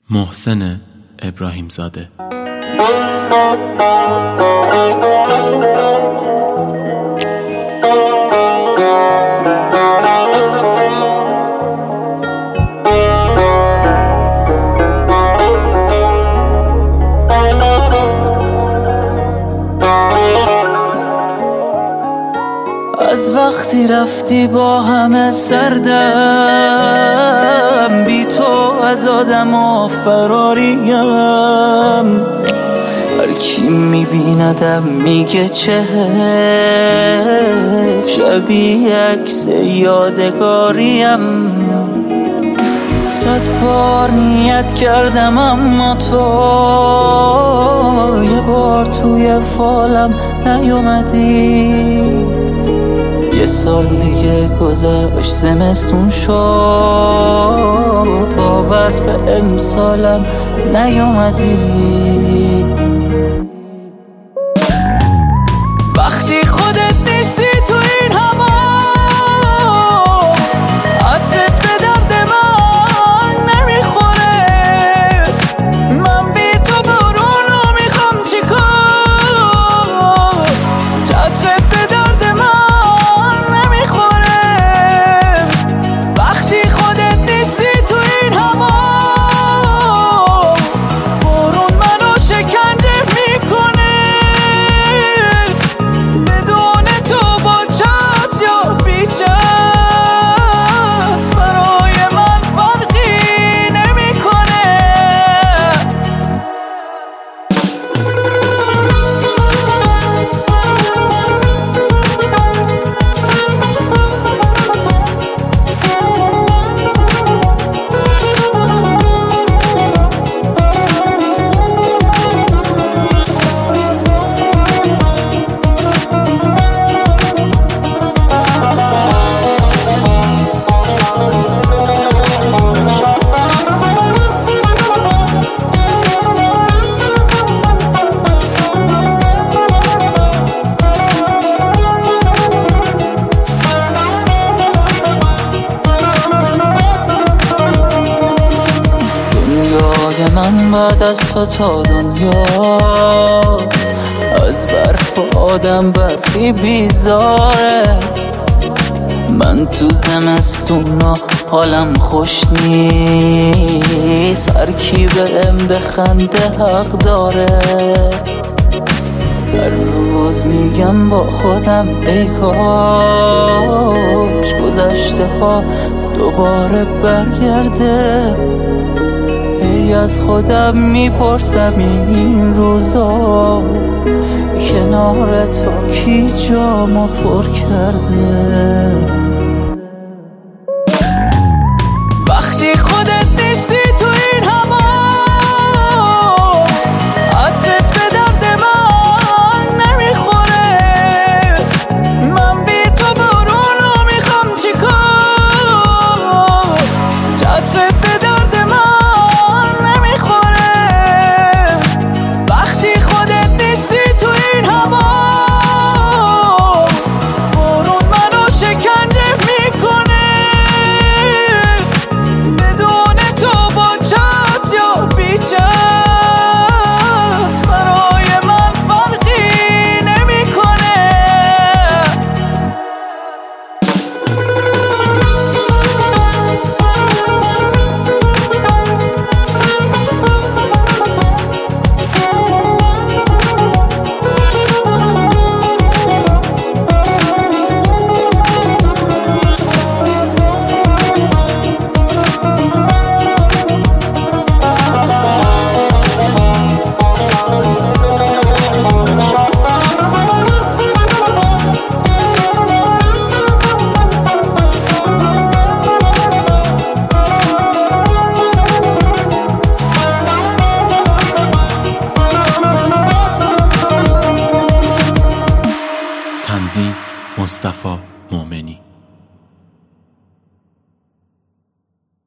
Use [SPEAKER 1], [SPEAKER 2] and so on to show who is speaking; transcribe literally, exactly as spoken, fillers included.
[SPEAKER 1] محسن ابراهیم زاده.
[SPEAKER 2] از وقتی رفتی با همه سردم، بی تو از آدم و فراریم. هر کی میبیندم میگه چه حیف، شبیه عکس یادگاریم. صد بار نیت کردم اما تو یه بار توی فالم نیومدی. یه سال دیگه گذشت، زمستون شد، باور به امسالم نیومدی. وقتی خودت نیستی تو این هوا، عطرت به درد من نمیخوره. من بی تو بارونو میخوام چیکار، عطرت به درد من من بعد از تو تا دنیاست. از برف و آدم برفی بیزاره. من تو زمستونا حالم خوش نیست. هر کی بهم بخنده حق داره. هر روز میگم با خودم ای کاش گذشته ها دوباره برگرده. ای از خودم میپرسم این روزا کنار تو کی جامو پر کرده. وقتی خودت نیستی تو این هوا، عطرت به درد من نمیخوره. من بی تو بارونو میخوام چیکار، عطرت به درد من
[SPEAKER 1] تنظیم مصطفی